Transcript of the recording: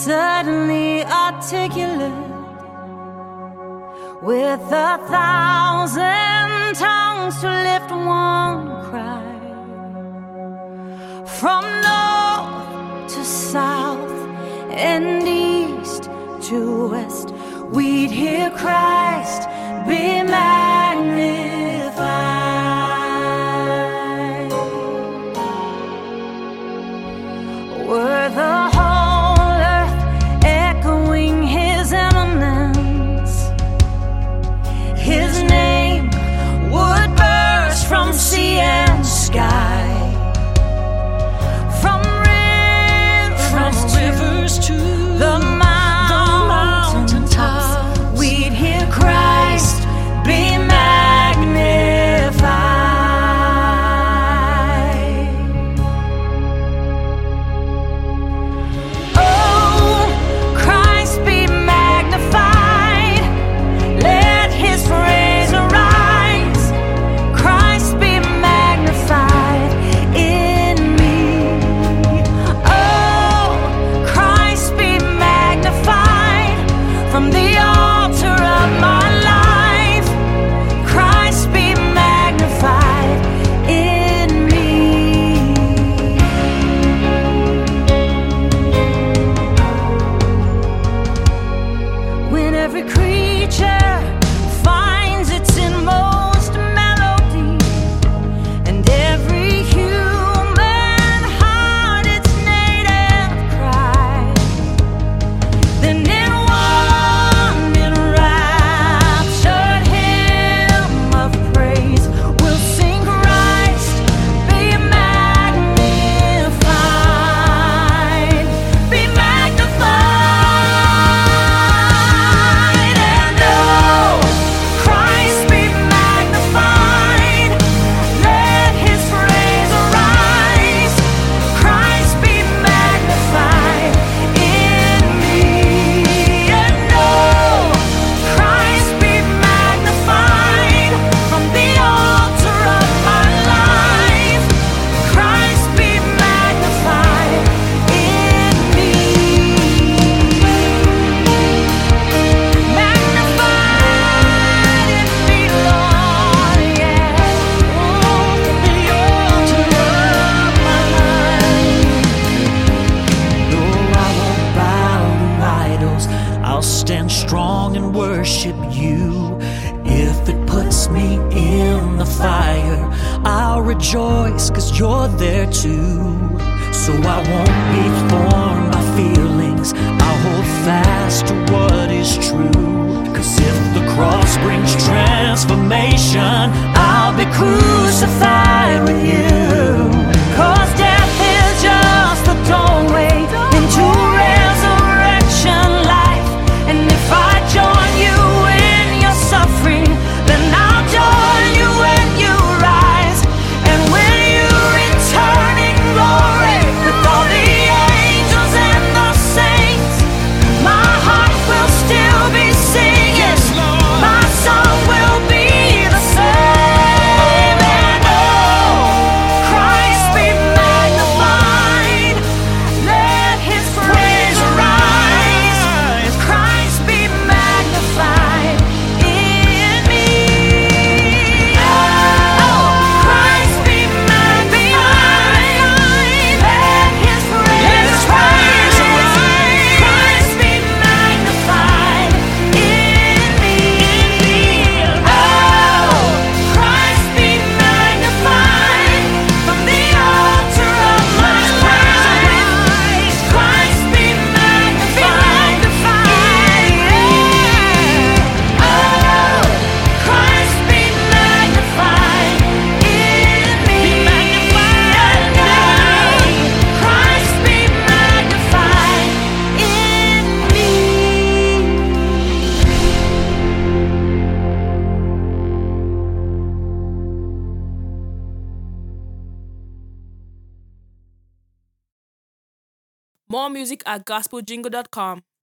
suddenly articulate with 1,000 tongues to lift one cry. From north to south and east to west, we'd hear Christ be magnified. Were the whole earth echoing his eminence, his name would burst from sea and sky. From rivers to the mountain tops, we'd hear Christ be magnified. Oh, Christ be magnified. Let his praise arise. Christ be magnified in me. Oh, Christ be magnified from the altar of my life. Christ be magnified in me. When every creature finds its inmost melody, and every human heart its native cry, then in one enraptured hymn of praise we'll sing Christ be magnified, be magnified. And oh, Christ be magnified. Let his praise arise. Christ be magnified in me. And oh, Christ be magnified from the altar of my life. Christ be magnified in me. Magnified in me, Lord, yeah. Oh, the altar of my life. No, I won't bow to idols. I'll stand strong and worship you. If it puts me in the fire, I'll rejoice 'cause you're there too. So I won't be torn by feelings. I'll hold fast to what is true. 'Cause if the cross brings transformation, I'll be crucified with you. 'Cause death is just the doorway into resurrection life. And if I join you in your suffering, then I'll join you when you rise. And when you return in glory with all the angels and the saints, my heart will still be singing. My song will be the same. And oh, Christ be magnified. Let his praise arise. Christ be magnified in me. Oh, Christ be magnified. Let his praise arise. Christ be magnified in me. Oh, Christ be magnified from the altar of my life. Christ be magnified in me. Oh, Christ be magnified in me. Christ be magnified in me. More music at gospeljingle.com.